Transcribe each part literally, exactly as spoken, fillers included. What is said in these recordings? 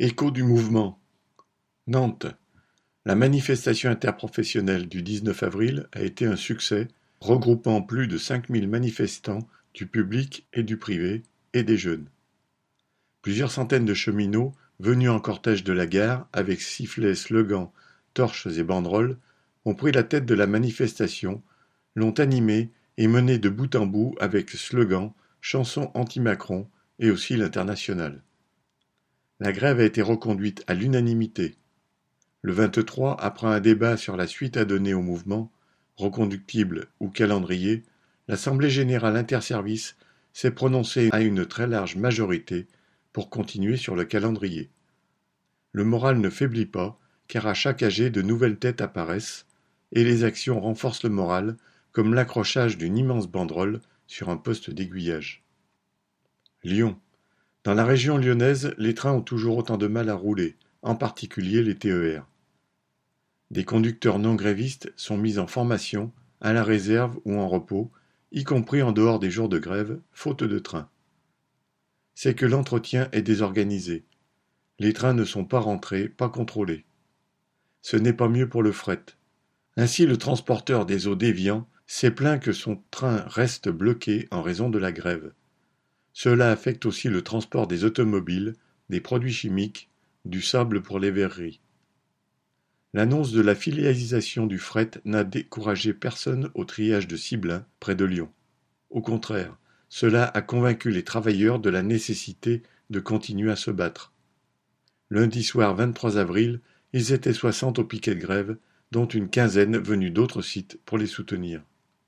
Écho du mouvement. Nantes. La manifestation interprofessionnelle du dix-neuf avril a été un succès, regroupant plus de cinq mille manifestants du public et du privé, et des jeunes. Plusieurs centaines de cheminots, venus en cortège de la gare, avec sifflets, slogans, torches et banderoles, ont pris la tête de la manifestation, l'ont animée et menée de bout en bout avec slogans, chansons anti-Macron et aussi l'internationale. La grève a été reconduite à l'unanimité. Le vingt-trois, après un débat sur la suite à donner au mouvement, reconductible ou calendrier, l'Assemblée générale interservices s'est prononcée à une très large majorité pour continuer sur le calendrier. Le moral ne faiblit pas, car à chaque A G de nouvelles têtes apparaissent, et les actions renforcent le moral, comme l'accrochage d'une immense banderole sur un poste d'aiguillage. Lyon. Dans la région lyonnaise, les trains ont toujours autant de mal à rouler, en particulier les T E R. Des conducteurs non grévistes sont mis en formation, à la réserve ou en repos, y compris en dehors des jours de grève, faute de train. C'est que l'entretien est désorganisé. Les trains ne sont pas rentrés, pas contrôlés. Ce n'est pas mieux pour le fret. Ainsi, le transporteur des eaux d'Évian s'est plaint que son train reste bloqué en raison de la grève. Cela affecte aussi le transport des automobiles, des produits chimiques, du sable pour les verreries. L'annonce de la filialisation du fret n'a découragé personne au triage de Ciblin, près de Lyon. Au contraire, cela a convaincu les travailleurs de la nécessité de continuer à se battre. Lundi soir vingt-trois avril, ils étaient soixante au piquet de grève, dont une quinzaine venus d'autres sites pour les soutenir.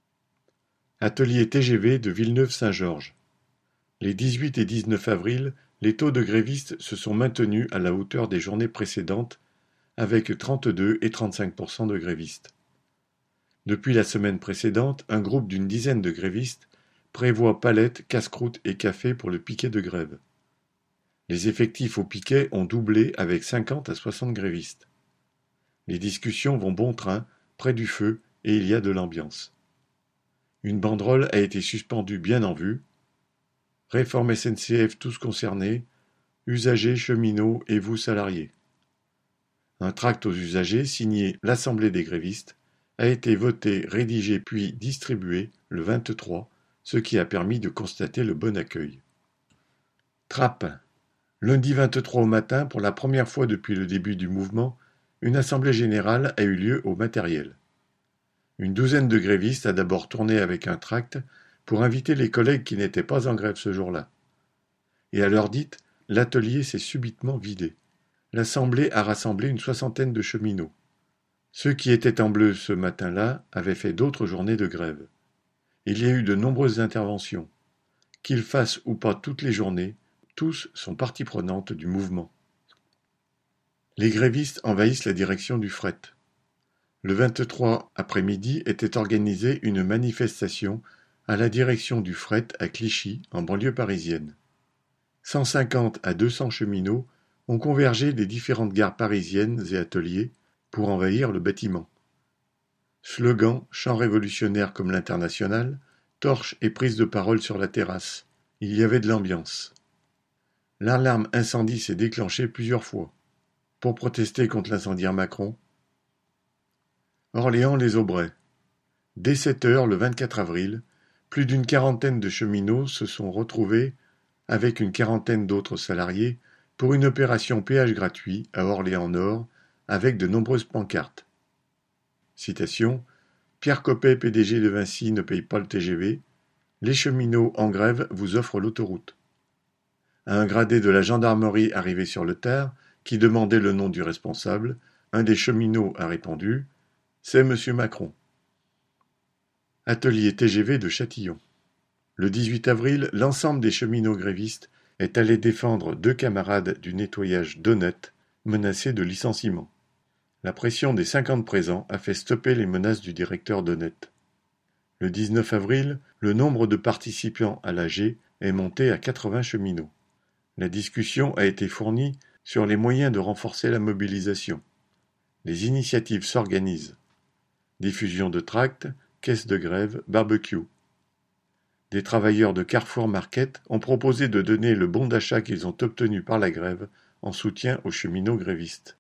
Atelier T G V de Villeneuve-Saint-Georges. Les dix-huit et dix-neuf avril, les taux de grévistes se sont maintenus à la hauteur des journées précédentes, avec trente-deux et trente-cinq pour cent de grévistes. Depuis la semaine précédente, un groupe d'une dizaine de grévistes prévoit palettes, casse-croûtes et café pour le piquet de grève. Les effectifs au piquet ont doublé avec cinquante à soixante grévistes. Les discussions vont bon train, près du feu, et il y a de l'ambiance. Une banderole a été suspendue bien en vue. Réforme S N C F tous concernés, usagers, cheminots et vous salariés. Un tract aux usagers, signé l'Assemblée des grévistes, a été voté, rédigé puis distribué le vingt-trois, ce qui a permis de constater le bon accueil. Trappes. Lundi vingt-trois au matin, pour la première fois depuis le début du mouvement, une assemblée générale a eu lieu au matériel. Une douzaine de grévistes a d'abord tourné avec un tract pour inviter les collègues qui n'étaient pas en grève ce jour-là. Et à l'heure dite, l'atelier s'est subitement vidé. L'Assemblée a rassemblé une soixantaine de cheminots. Ceux qui étaient en bleu ce matin-là avaient fait d'autres journées de grève. Il y a eu de nombreuses interventions. Qu'ils fassent ou pas toutes les journées, tous sont partie prenante du mouvement. Les grévistes envahissent la direction du fret. Le vingt-trois après-midi était organisée une manifestation à la direction du fret à Clichy, en banlieue parisienne. cent cinquante à deux cents cheminots ont convergé des différentes gares parisiennes et ateliers pour envahir le bâtiment. Slogans, chants révolutionnaires comme l'international, torches et prises de parole sur la terrasse. Il y avait de l'ambiance. L'alarme incendie s'est déclenchée plusieurs fois. Pour protester contre l'incendiaire Macron. Orléans-les-Aubrais. Dès sept heures le vingt-quatre avril, plus d'une quarantaine de cheminots se sont retrouvés avec une quarantaine d'autres salariés pour une opération péage gratuit à Orléans-Nord avec de nombreuses pancartes. Citation : Pierre Coppet, P D G de Vinci, ne paye pas le T G V. Les cheminots en grève vous offrent l'autoroute. À un gradé de la gendarmerie arrivé sur le tard, qui demandait le nom du responsable, un des cheminots a répondu « C'est Monsieur Macron ». Atelier T G V de Châtillon. Le dix-huit avril, l'ensemble des cheminots grévistes est allé défendre deux camarades du nettoyage d'Honnête, menacés de licenciement. La pression des cinquante présents a fait stopper les menaces du directeur d'Honnête. Le dix-neuf avril, le nombre de participants à l'A G est monté à quatre-vingts cheminots. La discussion a été fournie sur les moyens de renforcer la mobilisation. Les initiatives s'organisent. Diffusion de tracts, caisses de grève, barbecue. Des travailleurs de Carrefour Market ont proposé de donner le bon d'achat qu'ils ont obtenu par la grève en soutien aux cheminots grévistes.